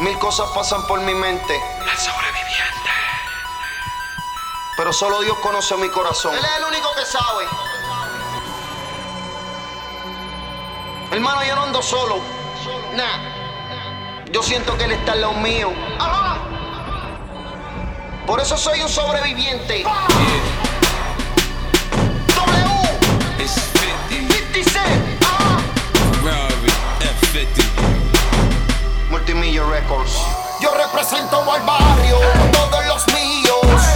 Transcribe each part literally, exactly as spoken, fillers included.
Mil cosas pasan por mi mente. El sobreviviente. Pero solo Dios conoce mi corazón. Él es el único que sabe. Hermano, yo no ando solo. Nah. Yo siento que Él está al lado mío. Ajá. Por eso soy un sobreviviente. Ah. W. It's fifty. fifty Cent. Ajá. Ferrari F fifty. Multimillion Records. Yo represento al barrio, todos los míos.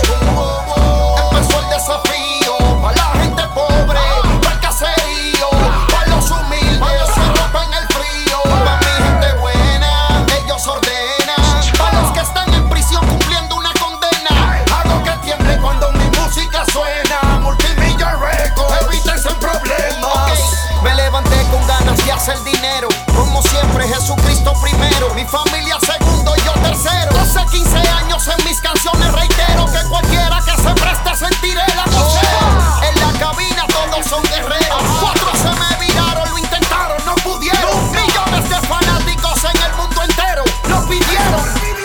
Empezó el desafío, pa' la gente pobre, pa' el caserío, pa' los humildes, se rompen el frío. Pa' mi gente buena, ellos ordenan. Pa' los que están en prisión cumpliendo una condena. Hago que tiemble cuando mi música suena. Multimillion Records, evítense problemas. Okay. Me levanté con ganas de hacer dinero. Como siempre, Jesucristo primero. Mi familia segundo, yo tercero. Hace quince años en mis canciones reitero que cualquiera que se preste sentiré la vocera. En la cabina todos son guerreros. Cuatro se me viraron, lo intentaron, no pudieron. Millones de fanáticos en el mundo entero lo pidieron.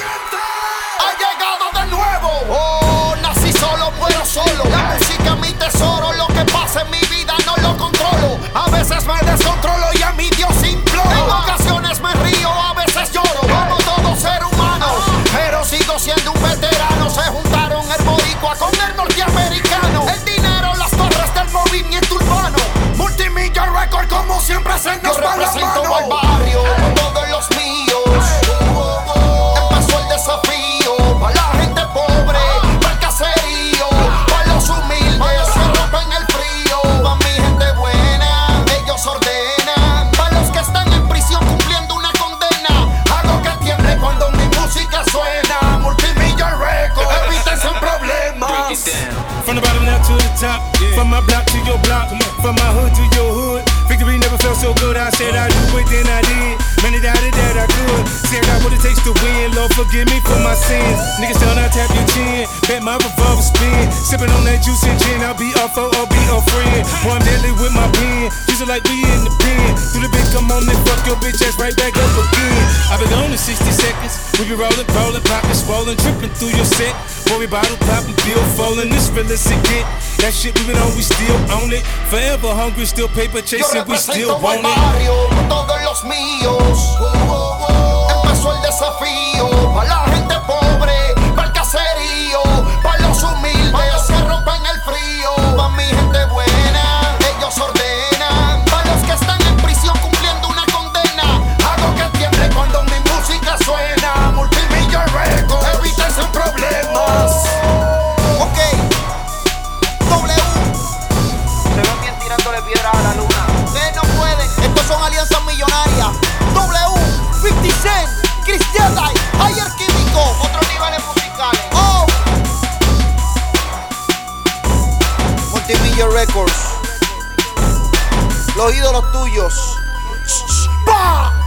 Ha llegado de nuevo. Oh, nací solo, pero solo. La música es mi tesoro. Lo que pasa en mi vida no lo controlo. A veces me descontrolo y a mi Dios imploro. En ocasiones me río, a veces lloro. Como todo ser humano, pero sigo siendo un veterano. Se juntaron el boricua con el norteamericano. El dinero, las torres del movimiento urbano. Multimillion Records como siempre se nos va la mano. Al barrio, todos los míos. Empezó el desafío, pa' la gente pobre, pa' el caserío, pa' los humildes, se rompen el frío. Pa' mi gente buena, ellos ordenan. Pa' los que están en prisión cumpliendo una condena. Hago que tiemble cuando mi música suena. Multimillion Records, evítense problemas. Break it down. From the bottom now to the top, yeah. From my block to your block, from my hood to your hood. Victory never felt so good. I said I'd do it, then I did. Many doubted that I could. Said I got what it takes to win. Lord, forgive me for my sins. Niggas down, I tap your chin. Bet my revolver spin. Sipping on that juice and gin. I'll be off or be a friend. Boy, I'm deadly with my pen. Used to like we in the pen. Do the bitch, come on and fuck your bitch ass right back up again. I've been gone in sixty seconds. We be rolling, rolling, pockets swollen, tripping through your set. Boy, we bottle popping, bill falling. This real as it get. That shit we been on, we still own it. Forever hungry, still paper chasing, we still want it. Barrio, todos los míos. Empezó el desafío, pa' la gente pobre, pa' el caserío, pa' los humildes, se rompen el frío. Pa' mi gente buena, ellos ordenan. Pa' los que están en prisión cumpliendo una condena. Hago que tiemble cuando mi música suena. Multimillion Records, evítense problemas. Ok, W. Se ven bien tirándole piedras a la luna. Ustedes no pueden, estos son alianzas millonarias. W, fifty Cent, Christian Day, Ayer Químico, Otros niveles musicales. oh. Multimillion Records, los ídolos tuyos. ¡Bah!